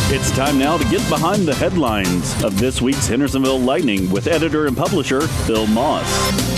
It's time now to get behind the headlines of this week's Hendersonville Lightning with editor and publisher Bill Moss.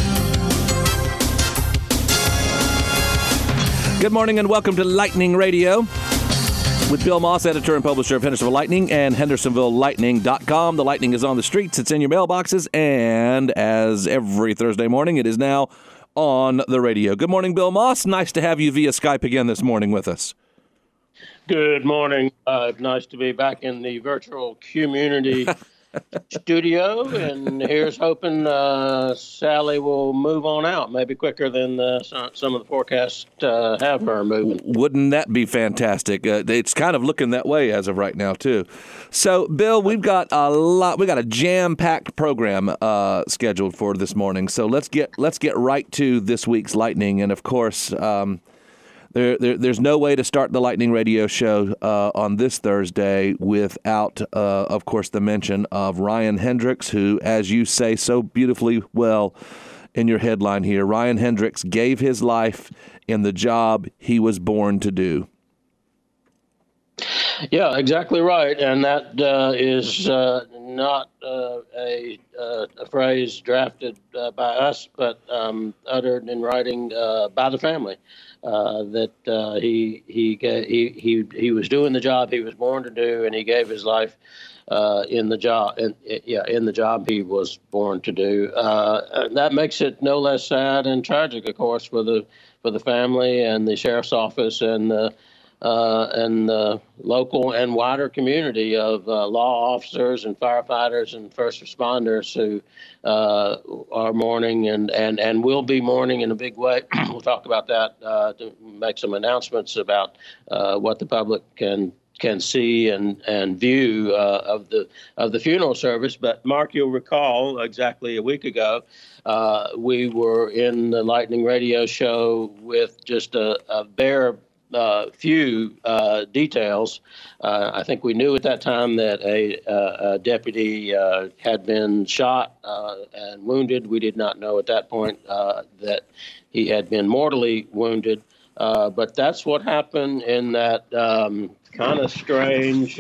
Good morning and welcome to Lightning Radio with Bill Moss, editor and publisher of Hendersonville Lightning and HendersonvilleLightning.com. The Lightning is on the streets. It's in your mailboxes. And as every Thursday morning, it is now on the radio. Good morning, Bill Moss. Nice to have you via Skype again this morning with us. Good morning. Nice to be back in the virtual community studio, and here's hoping Sally will move on out, maybe quicker than some of the forecasts have her moving. Wouldn't that be fantastic? It's kind of looking that way as of right now, too. So, Bill, we've got a jam-packed program scheduled for this morning. So let's get right to this week's Lightning, and of course. There's no way to start the Lightning Radio show on this Thursday without, of course, the mention of Ryan Hendricks, who, as you say so beautifully well in your headline here, Ryan Hendricks gave his life in the job he was born to do. Yeah, exactly right. And that is not a phrase drafted by us, but uttered in writing by the family. That he was doing the job he was born to do, and he gave his life in the job he was born to do. That makes it no less sad and tragic, of course, for the family and the sheriff's office and the local and wider community of law officers and firefighters and first responders who are mourning and will be mourning in a big way. We'll talk about that to make some announcements about what the public can see and view of the funeral service. But Mark, you'll recall exactly a week ago, we were in the Lightning Radio show with just a bare few details. I think we knew at that time that a deputy had been shot and wounded. We did not know at that point that he had been mortally wounded. But that's what happened in that kind of strange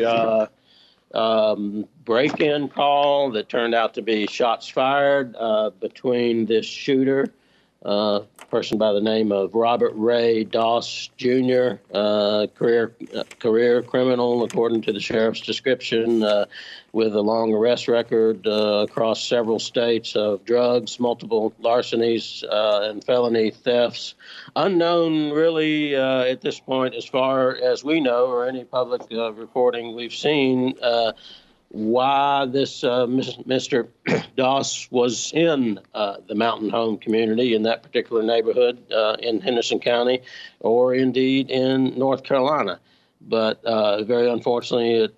break-in call that turned out to be shots fired between this shooter, person by the name of Robert Ray Doss Jr., career criminal, according to the sheriff's description, with a long arrest record across several states of drugs, multiple larcenies, and felony thefts. Unknown, really, at this point, as far as we know, or any public reporting we've seen, why this Mr. Doss was in the Mountain Home community in that particular neighborhood in Henderson County, or indeed in North Carolina. But very unfortunately,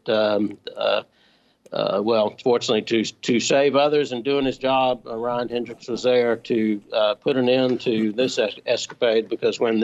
fortunately to save others and doing his job, Ryan Hendricks was there to put an end to this escapade, because when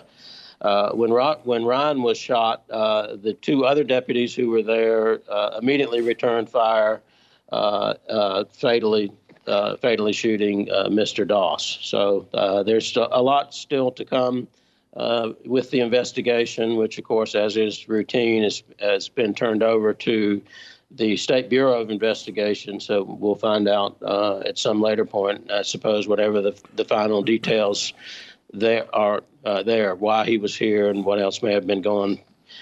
Ryan was shot, the two other deputies who were there immediately returned fire, fatally shooting Mr. Doss. So there's a lot still to come with the investigation, which, of course, as is routine, has been turned over to the State Bureau of Investigation. So we'll find out at some later point, I suppose, whatever the final details there are why he was here and what else may have been going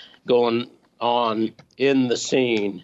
on in the scene.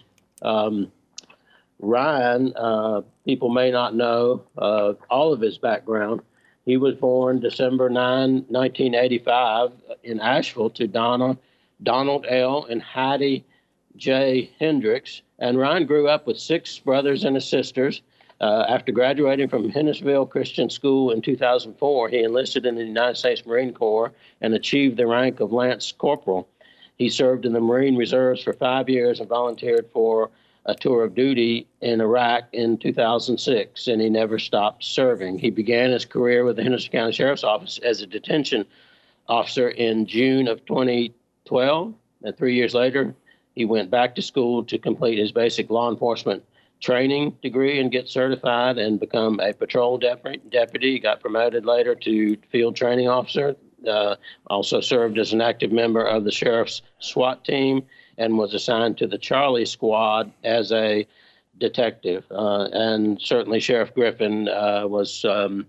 Ryan, people may not know all of his background. He was born December 9, 1985 in Asheville to Donald L. and Hattie J. Hendricks. And Ryan grew up with 6 brothers and sisters. After graduating from Hendersonville Christian School in 2004, he enlisted in the United States Marine Corps and achieved the rank of Lance Corporal. He served in the Marine Reserves for 5 years and volunteered for a tour of duty in Iraq in 2006, and he never stopped serving. He began his career with the Henderson County Sheriff's Office as a detention officer in June of 2012, and 3 years later, he went back to school to complete his basic law enforcement training degree and get certified and become a patrol deputy. He got promoted later to field training officer, also served as an active member of the sheriff's SWAT team and was assigned to the Charlie Squad as a detective. And certainly Sheriff Griffin was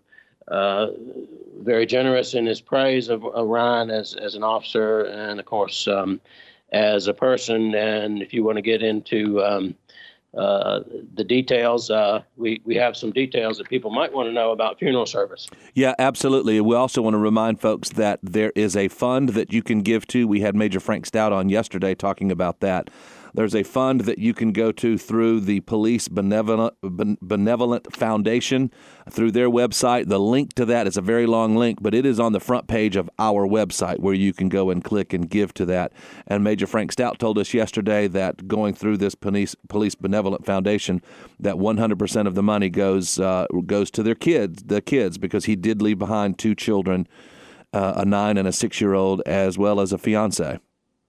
very generous in his praise of Ryan as an officer and, of course, as a person. And if you want to get into the details, we have some details that people might want to know about funeral service. Yeah, absolutely. We also want to remind folks that there is a fund that you can give to. We had Major Frank Stout on yesterday talking about that. There's a fund that you can go to through the Police Benevolent Foundation, through their website. The link to that is a very long link, but it is on the front page of our website where you can go and click and give to that. And Major Frank Stout told us yesterday that going through this Police Benevolent Foundation, that 100% of the money goes to the kids, because he did leave behind 2 children, a 9 and a 6-year-old, as well as a fiance.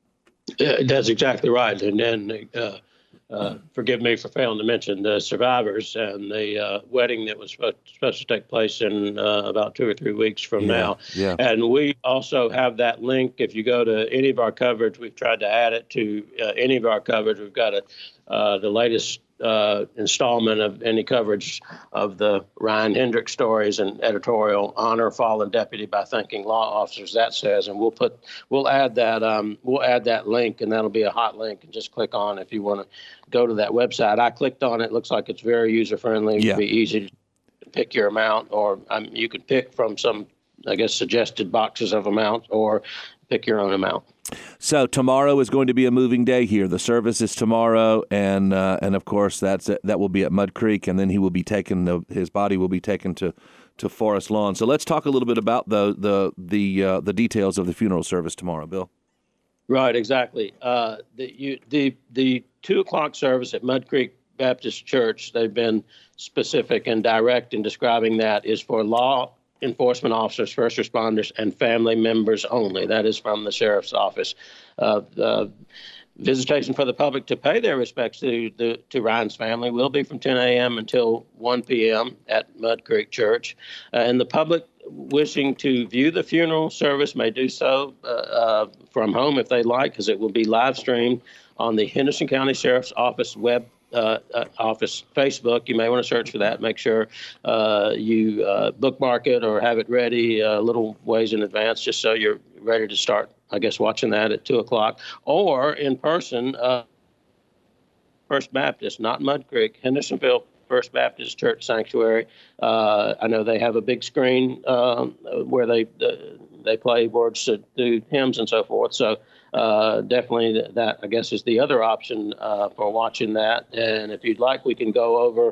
That's exactly right. And then forgive me for failing to mention the survivors and the wedding that was supposed to take place in about 2 or 3 weeks from now. Yeah. And we also have that link. If you go to any of our coverage, we've tried to add it to any of our coverage. We've got the latest installment of any coverage of the Ryan Hendricks stories and editorial Honor Fallen Deputy by Thinking Law Officers, that says, and we'll add that link, and that'll be a hot link, and just click on if you want to go to that website. I clicked on it. Looks like it's very user friendly. Yeah. It'll be easy to pick your amount, or you can pick from some, I guess, suggested boxes of amounts, or pick your own amount. So tomorrow is going to be a moving day here. The service is tomorrow, and of course that will be at Mud Creek, and then he will be taken. His body will be taken to Forest Lawn. So let's talk a little bit about the details of the funeral service tomorrow, Bill. Right, exactly. The 2:00 service at Mud Creek Baptist Church, they've been specific and direct in describing that, is for law enforcement officers, first responders, and family members only. That is from the sheriff's office. Visitation for the public to pay their respects to Ryan's family will be from 10 a.m. until 1 p.m. at Mud Creek Church. And the public wishing to view the funeral service may do so from home if they like, because it will be live streamed on the Henderson County Sheriff's Office office Facebook. You may want to search for that. Make sure you bookmark it or have it ready a little ways in advance, just so you're ready to start, I guess, watching that at 2:00, or in person, First Baptist, not Mud Creek, Hendersonville First Baptist Church Sanctuary. I know they have a big screen where they play words to do hymns and so forth. So definitely that, I guess, is the other option for watching that. And if you'd like, we can go over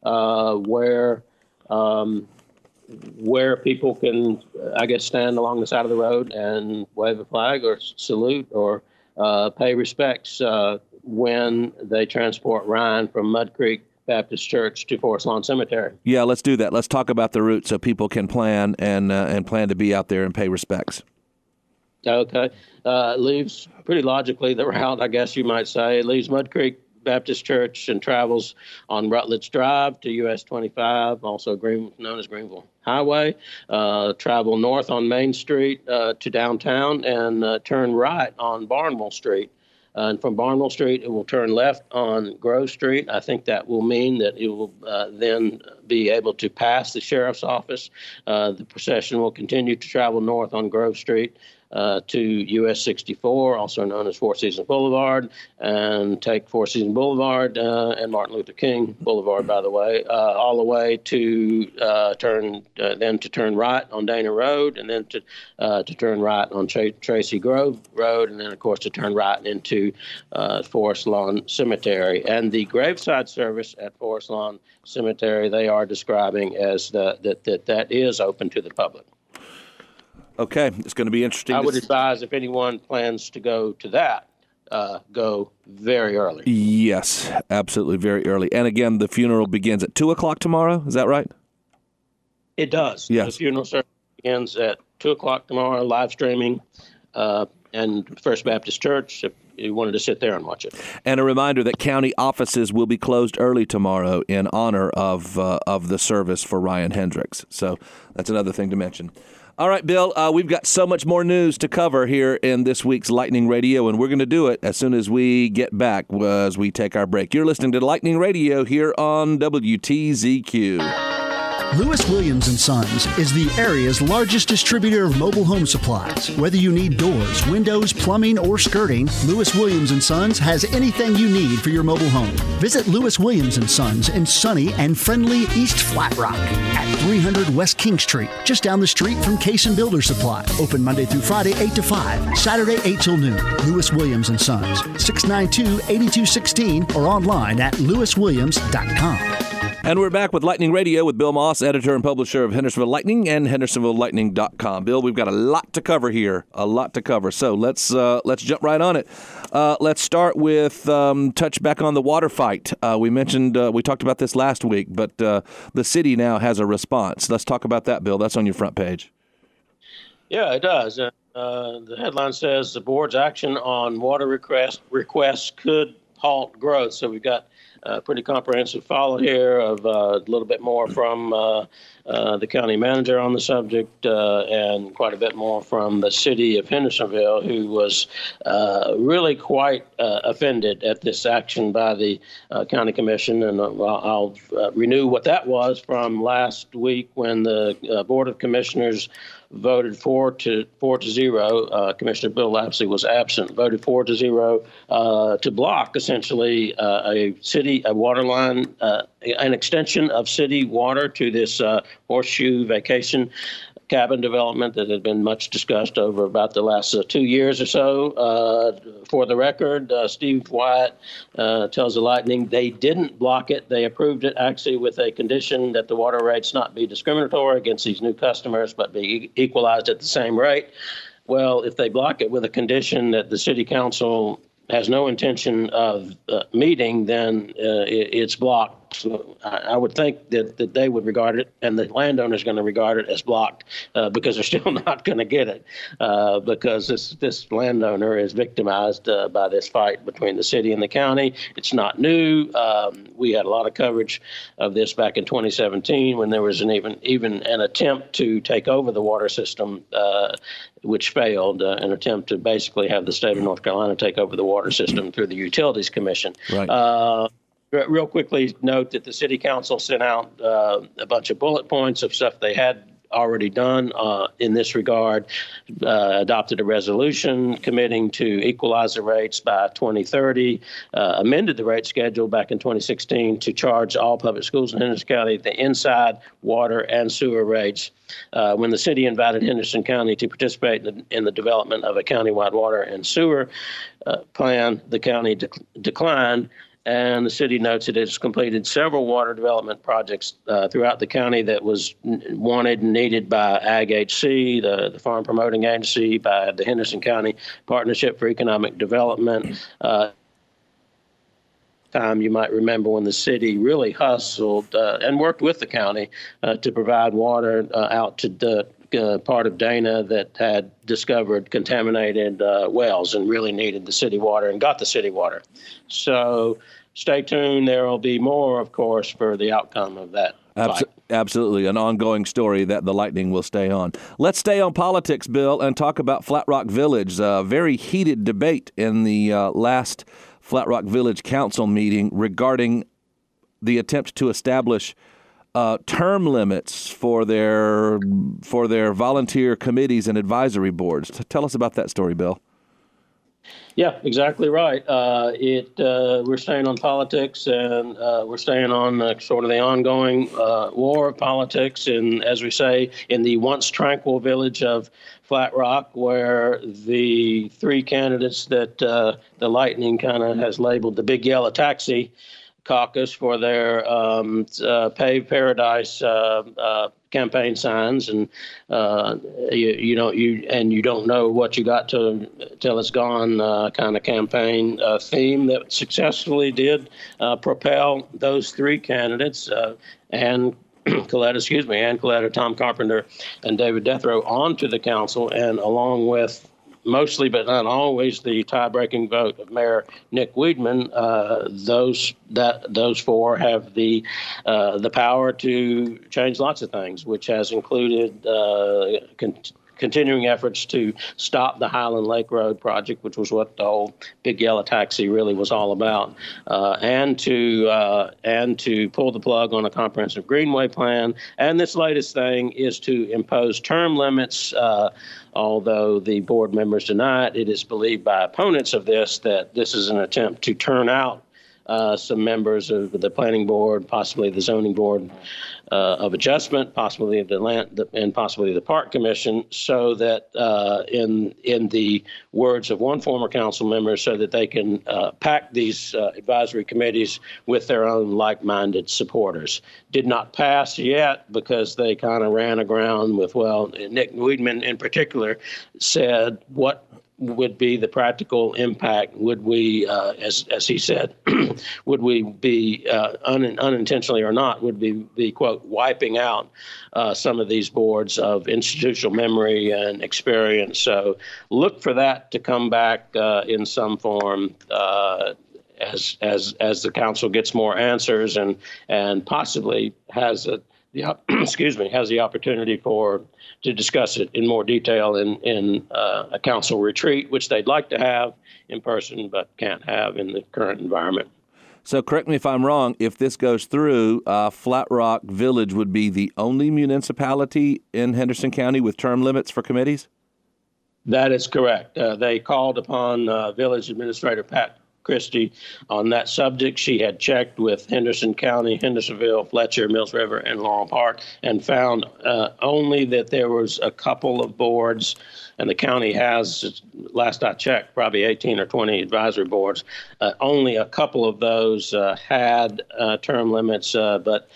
where people can, I guess, stand along the side of the road and wave a flag or salute or pay respects when they transport Ryan from Mud Creek Baptist Church to Forest Lawn Cemetery. Yeah, let's do that. Let's talk about the route so people can plan and plan to be out there and pay respects. Okay. Leaves pretty logically the route, I guess you might say. It leaves Mud Creek Baptist Church and travels on Rutledge Drive to US 25, also known as Greenville Highway. Travel north on Main Street to downtown and turn right on Barnwell Street. And from Barnwell Street, it will turn left on Grove Street. I think that will mean that it will then be able to pass the sheriff's office. The procession will continue to travel north on Grove Street to US 64, also known as Four Seasons Boulevard, and take Four Seasons Boulevard and Martin Luther King Boulevard, by the way, all the way to turn right on Dana Road, and then to turn right on Tracy Grove Road, and then, of course, to turn right into Forest Lawn Cemetery. And the graveside service at Forest Lawn Cemetery, they are describing as that is open to the public. Okay, it's going to be interesting. I would advise if anyone plans to go to that, go very early. Yes, absolutely, very early. And again, the funeral begins at 2:00 tomorrow. Is that right? It does. Yes. The funeral service begins at 2:00 tomorrow, live streaming, and First Baptist Church, if you wanted to sit there and watch it. And a reminder that county offices will be closed early tomorrow in honor of the service for Ryan Hendricks. So that's another thing to mention. All right, Bill, we've got so much more news to cover here in this week's Lightning Radio, and we're going to do it as soon as we get back, as we take our break. You're listening to Lightning Radio here on WTZQ. Lewis Williams & Sons is the area's largest distributor of mobile home supplies. Whether you need doors, windows, plumbing, or skirting, Lewis Williams & Sons has anything you need for your mobile home. Visit Lewis Williams & Sons in sunny and friendly East Flat Rock at 300 West King Street, just down the street from Case & Builder Supply. Open Monday through Friday, 8 to 5, Saturday, 8 till noon. Lewis Williams & Sons, 692-8216, or online at lewiswilliams.com. And we're back with Lightning Radio with Bill Moss, editor and publisher of Hendersonville Lightning and HendersonvilleLightning.com. Bill, we've got a lot to cover here, So let's jump right on it. Let's start with touch back on the water fight. We talked about this last week, but the city now has a response. Let's talk about that, Bill. That's on your front page. Yeah, it does. The headline says the board's action on water requests could halt growth. So we've got pretty comprehensive follow here of a little bit more from the county manager on the subject and quite a bit more from the city of Hendersonville, who was really quite offended at this action by the county commission. And I'll renew what that was from last week when the Board of Commissioners voted 4-0. Commissioner Bill Lapsley was absent. Voted 4-0 to block essentially a water line, an extension of city water to this Horseshoe Vacation cabin development that had been much discussed over about the last 2 years or so. For the record, Steve Wyatt tells the Lightning they didn't block it. They approved it actually with a condition that the water rates not be discriminatory against these new customers, but be equalized at the same rate. Well, if they block it with a condition that the city council has no intention of meeting, then it's blocked. So I would think that they would regard it, and the landowner is going to regard it as blocked because they're still not going to get it because this landowner is victimized by this fight between the city and the county. It's not new. We had a lot of coverage of this back in 2017 when there was even an attempt to take over the water system, which failed, an attempt to basically have the state of North Carolina take over the water system through the Utilities Commission. Right. Real quickly note that the city council sent out a bunch of bullet points of stuff they had already done in this regard, adopted a resolution committing to equalize the rates by 2030, amended the rate schedule back in 2016 to charge all public schools in Henderson County the inside water and sewer rates. When the city invited Henderson County to participate in the development of a countywide water and sewer plan, the county declined. And the city notes it has completed several water development projects throughout the county that was wanted and needed by Ag-HC, the Farm Promoting Agency, by the Henderson County Partnership for Economic Development. Time you might remember when the city really hustled and worked with the county to provide water out to the part of Dana that had discovered contaminated wells and really needed the city water and got the city water. So stay tuned. There will be more, of course, for the outcome of that. Absolutely. An ongoing story that the Lightning will stay on. Let's stay on politics, Bill, and talk about Flat Rock Village. Very heated debate in the last Flat Rock Village Council meeting regarding the attempt to establish term limits for their volunteer committees and advisory boards. Tell us about that story, Bill. Yeah, exactly right. We're staying on politics, and we're staying on sort of the ongoing war of politics, and as we say, in the once tranquil village of Flat Rock, where the three candidates that the Lightning kind of has labeled the Big Yellow Taxi caucus for their Pave Paradise campaign signs, and you don't know what you got till it's gone kind of campaign theme that successfully did propel those three candidates Ann Coletta, Tom Carpenter, and David Deathrow onto the council, and along with mostly but not always the tie-breaking vote of Mayor Nick Weidman, those four have the power to change lots of things, which has included continuing efforts to stop the Highland Lake Road project, which was what the whole Big Yellow Taxi really was all about, and to pull the plug on a comprehensive Greenway plan. And this latest thing is to impose term limits. Although the board members deny it, it is believed by opponents of this that this is an attempt to turn out some members of the planning board, possibly the zoning board of adjustment, possibly the land, and possibly the park commission, so that in the words of one former council member, so that they can pack these advisory committees with their own like-minded supporters. Did not pass yet because they kind of ran aground with, well, Nick Weidman in particular said what would be the practical impact? Would we, as he said, would we be unintentionally or not, would we be, quote, wiping out some of these boards of institutional memory and experience? So look for that to come back in some form as the council gets more answers and possibly has the opportunity to discuss it in more detail in a council retreat, which they'd like to have in person but can't have in the current environment. So correct me if I'm wrong, if this goes through, Flat Rock Village would be the only municipality in Henderson County with term limits for committees? That is correct. They called upon Village Administrator Pat Christie on that subject. She had checked with Henderson County, Hendersonville, Fletcher, Mills River, and Laurel Park, and found only that there was a couple of boards, and the county has, last I checked, probably 18 or 20 advisory boards. Only a couple of those had term limits, but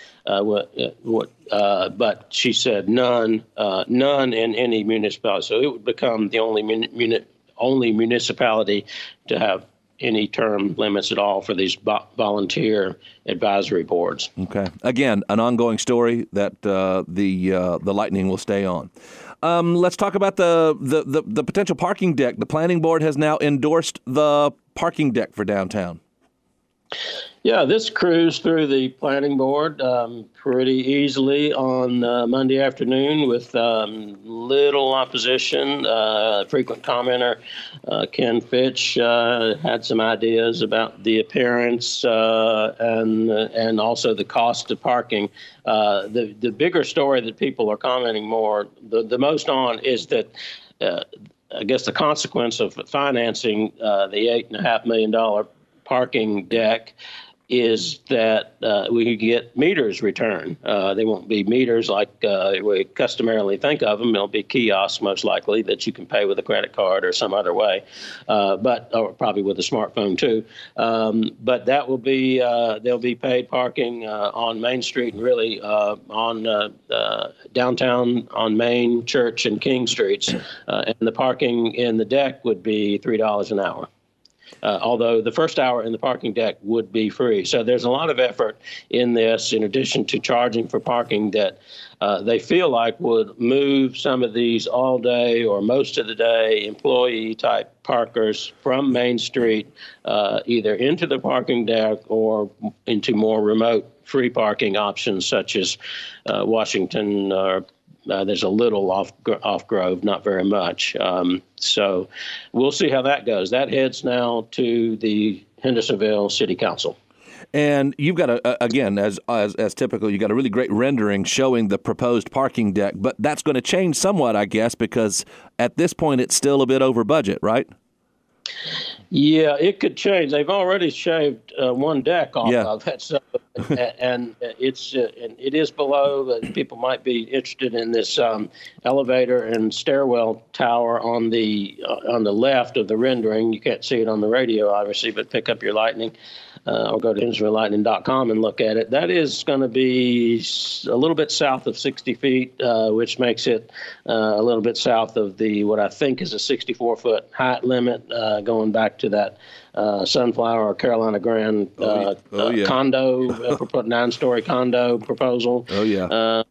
she said none in any municipality. So it would become the only municipality to have any term limits at all for these volunteer advisory boards. Okay. Again, an ongoing story that the Lightning will stay on. Let's talk about the potential parking deck. The planning board has now endorsed the parking deck for downtown. Yeah, this cruised through the planning board pretty easily on Monday afternoon with little opposition. Frequent commenter Ken Fitch had some ideas about the appearance and also the cost of parking. The bigger story that people are commenting the most on is that I guess the consequence of financing the $8.5 million parking deck is that we could get meters returned. They won't be meters like we customarily think of them. They'll be kiosks, most likely, that you can pay with a credit card or some other way, or probably with a smartphone too. But that will be they'll be paid parking on Main Street and really on downtown on Main, Church, and King Streets, and the parking in the deck would be $3 an hour. Although the first hour in the parking deck would be free. So there's a lot of effort in this, in addition to charging for parking, that they feel like would move some of these all-day or most of the day employee-type parkers from Main Street either into the parking deck or into more remote free parking options such as Washington or there's a little off Grove, not very much. So we'll see how that goes. That heads now to the Hendersonville City Council. And you've got again, as typical, you've got a really great rendering showing the proposed parking deck. But that's going to change somewhat, I guess, because at this point it's still a bit over budget, right? Yeah, it could change. They've already shaved one deck off of it, so, and it is below. People might be interested in this elevator and stairwell tower on the left of the rendering. You can't see it on the radio, obviously, but pick up your Lightning or go to HendersonvilleLightning.com and look at it. That is going to be a little bit south of 60 feet, which makes it a little bit south of the what I think is a 64-foot height limit, going back to that Sunflower or Carolina Grand condo, 9-story condo proposal. Oh, yeah.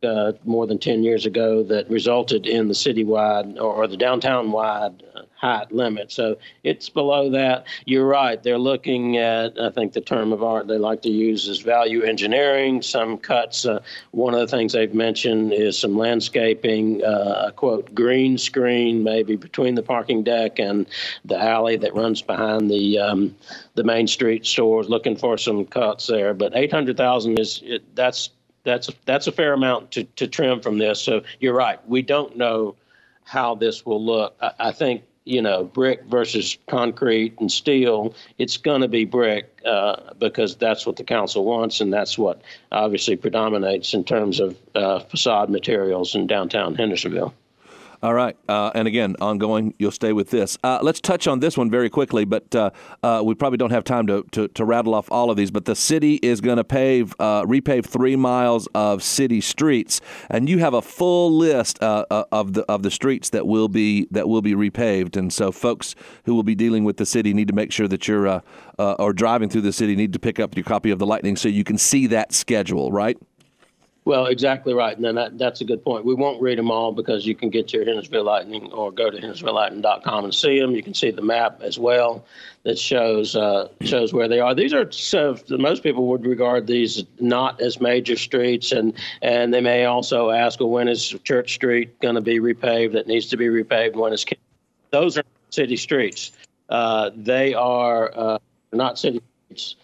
more than 10 years ago that resulted in the citywide or the downtown-wide height limit. So it's below that. You're right. They're looking at, I think the term of art they like to use is value engineering, some cuts. One of the things they've mentioned is some landscaping, a quote, green screen maybe between the parking deck and the alley that runs behind the Main Street stores, looking for some cuts there. But $800,000 that's a fair amount to trim from this. So you're right. We don't know how this will look. I think, brick versus concrete and steel, it's going to be brick because that's what the council wants, and that's what obviously predominates in terms of facade materials in downtown Hendersonville. All right. And again, ongoing, you'll stay with this. Let's touch on this one very quickly, but we probably don't have time to rattle off all of these. But the city is going to repave 3 miles of city streets, and you have a full list of the streets that will be repaved. And so folks who will be dealing with the city need to make sure that you're or driving through the city need to pick up your copy of the Lightning so you can see that schedule, right? Well, exactly right. And then that's a good point. We won't read them all because you can get your Hendersonville Lightning or go to HendersonvilleLightning.com and see them. You can see the map as well that shows where they are. These are, so most people would regard these not as major streets, and they may also ask, well, when is Church Street going to be repaved? That needs to be repaved. When is those are city streets. They are not city streets.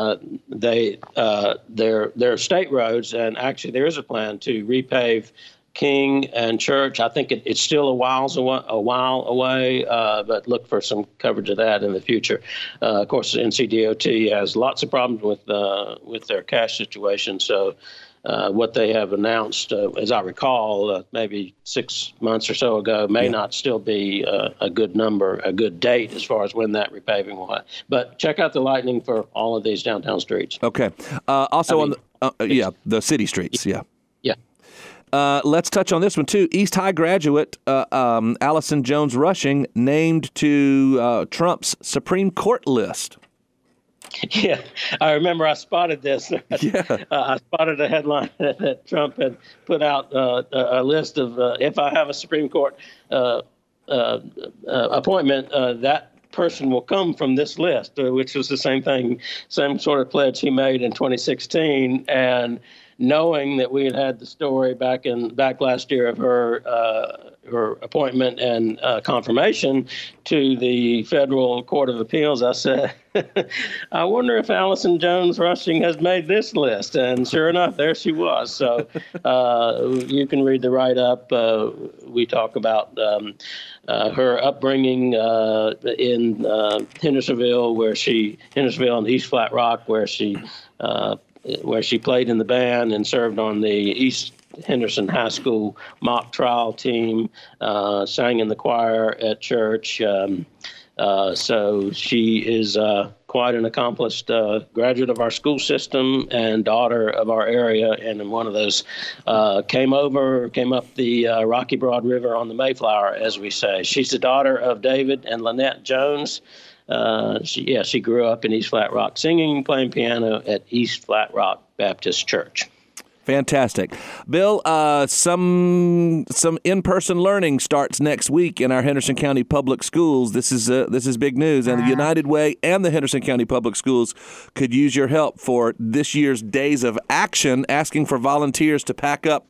They're state roads, and actually there is a plan to repave King and Church. I think it's still a while away, but look for some coverage of that in the future. Of course, NCDOT has lots of problems with their cash situation, so what they have announced, as I recall, maybe 6 months or so ago, may not still be a good number, a good date as far as when that repaving will happen. But check out the Lightning for all of these downtown streets. Okay. The city streets. Yeah. Yeah. Let's touch on this one, too. East High graduate Allison Jones Rushing named to Trump's Supreme Court list. Yeah, I remember I spotted this. Yeah. I spotted a headline that Trump had put out a list of if I have a Supreme Court appointment, that person will come from this list, which was the same sort of pledge he made in 2016. And knowing that we had the story back last year of her appointment and confirmation to the Federal Court of Appeals, I said, I wonder if Allison Jones Rushing has made this list. And sure enough, there she was. So you can read the write-up. We talk about her upbringing in Hendersonville and East Flat Rock, where she played in the band and served on the East Henderson High School mock trial team, sang in the choir at church. So she is quite an accomplished graduate of our school system and daughter of our area. And one of those came up the Rocky Broad River on the Mayflower, as we say. She's the daughter of David and Lynette Jones. She grew up in East Flat Rock singing, playing piano at East Flat Rock Baptist Church. Fantastic. Bill, some in-person learning starts next week in our Henderson County Public Schools. This is big news, and the United Way and the Henderson County Public Schools could use your help for this year's Days of Action, asking for volunteers to pack up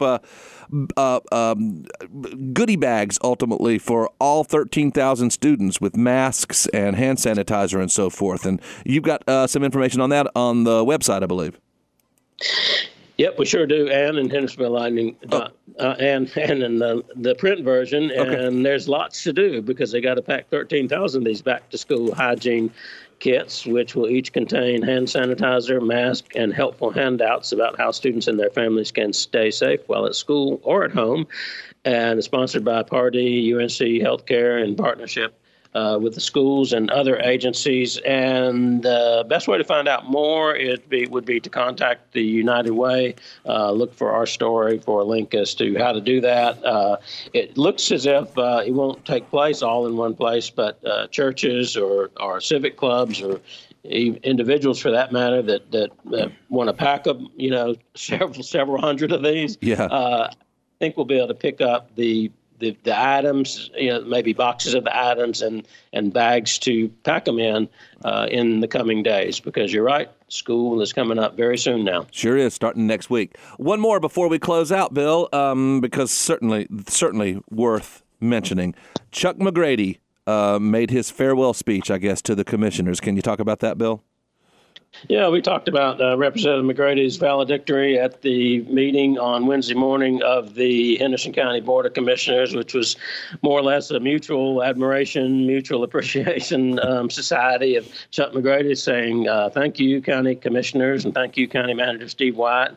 goodie bags, ultimately, for all 13,000 students with masks and hand sanitizer and so forth. And you've got some information on that on the website, I believe. Yep, we sure do, and in Hendersonville Lightning, and in the print version. Okay. And there's lots to do because they got to pack 13,000 of these back-to-school hygiene kits, which will each contain hand sanitizer, mask, and helpful handouts about how students and their families can stay safe while at school or at home. And it's sponsored by Pardee, UNC Healthcare, in partnership with the schools and other agencies. And the best way to find out more would be to contact the United Way. Look for our story for a link as to how to do that. It looks as if it won't take place all in one place, but churches or civic clubs or individuals, for that matter, that want to pack up, several hundred of these. I think we'll be able to pick up the items, maybe boxes of the items and bags to pack them in the coming days. Because you're right, school is coming up very soon now. Sure is, starting next week. One more before we close out, Bill, because certainly worth mentioning. Chuck McGrady made his farewell speech, I guess, to the commissioners. Can you talk about that, Bill? Yeah, we talked about Representative McGrady's valedictory at the meeting on Wednesday morning of the Henderson County Board of Commissioners, which was more or less a mutual admiration, mutual appreciation society of Chuck McGrady saying thank you, County Commissioners, and thank you, County Manager Steve White,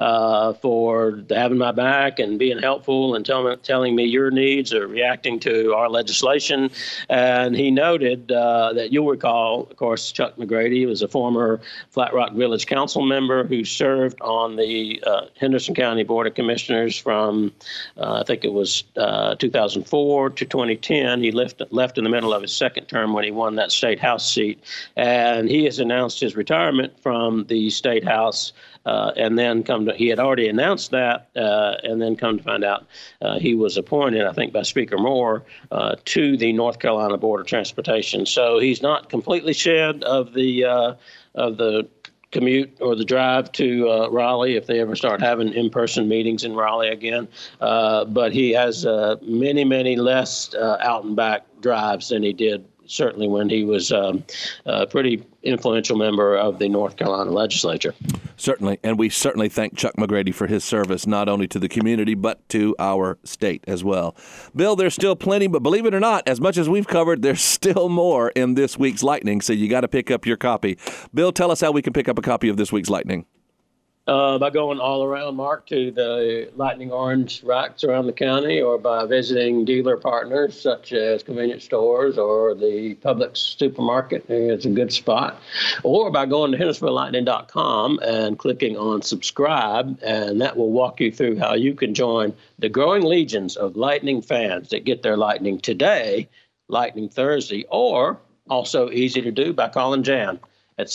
for having my back and being helpful and telling me your needs or reacting to our legislation. And he noted that you'll recall, of course, Chuck McGrady was a former Flat Rock Village Council member who served on the Henderson County Board of Commissioners from, I think it was 2004 to 2010. He left in the middle of his second term when he won that state house seat. And he has announced his retirement from the state house. And then he had already announced that, and then come to find out he was appointed, I think, by Speaker Moore to the North Carolina Board of Transportation. So he's not completely shed of the commute or the drive to Raleigh if they ever start having in-person meetings in Raleigh again. But he has many, many less out and back drives than he did certainly when he was a pretty influential member of the North Carolina legislature. Certainly, and we certainly thank Chuck McGrady for his service, not only to the community, but to our state as well. Bill, there's still plenty, but believe it or not, as much as we've covered, there's still more in this week's Lightning, so you got to pick up your copy. Bill, tell us how we can pick up a copy of this week's Lightning. By going all around, Mark, to the Lightning Orange racks around the county, or by visiting dealer partners such as convenience stores or the Publix supermarket. It's a good spot. Or by going to HendersonvilleLightning.com and clicking on subscribe, and that will walk you through how you can join the growing legions of Lightning fans that get their Lightning today, Lightning Thursday, or also easy to do by calling Jan at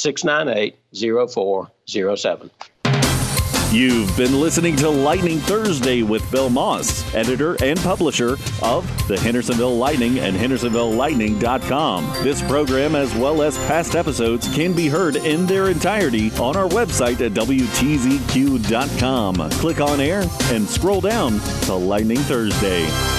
698-0407. You've been listening to Lightning Thursday with Bill Moss, editor and publisher of the Hendersonville Lightning and HendersonvilleLightning.com. This program, as well as past episodes, can be heard in their entirety on our website at WTZQ.com. Click on air and scroll down to Lightning Thursday.